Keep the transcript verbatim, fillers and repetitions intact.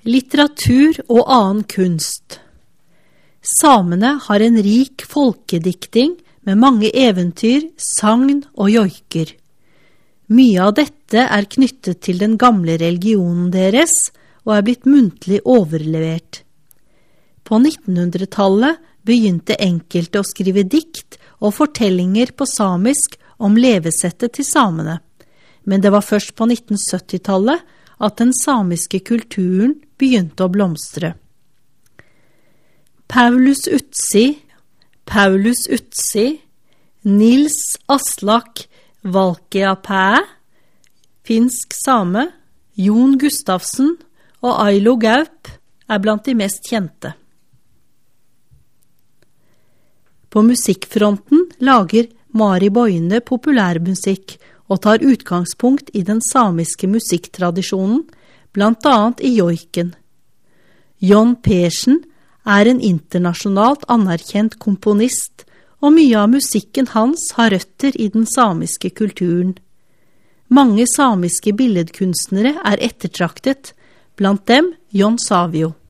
Litteratur og annen kunst. Samene har en rik folkedikting med mange eventyr, sagn og joiker. Mye av dette er knyttet til den gamle religionen deres og er blitt muntlig overlevert. På nittenhundretallet begynte enkelte å skrive dikt og fortellinger på samisk om levesettet til samene, men det var først på nittensyttitallet at den samiske kulturen begynte å blomstre. Paulus Utsi, Paulus Utsi, Nils Aslak Valkeapää, finsk same, Jon Gustafsen og Ailo Gaup er blant de mest kjente. På musikkfronten lager Mari Boine populærmusikk og tar utgangspunkt i den samiske musikktradisjonen, blant annet i joiken. John Persen er en internasjonalt anerkjent komponist, og mye av musikken hans har røtter i den samiske kulturen. Mange samiske billedkunstnere er ettertraktet, blant dem Jon Savio.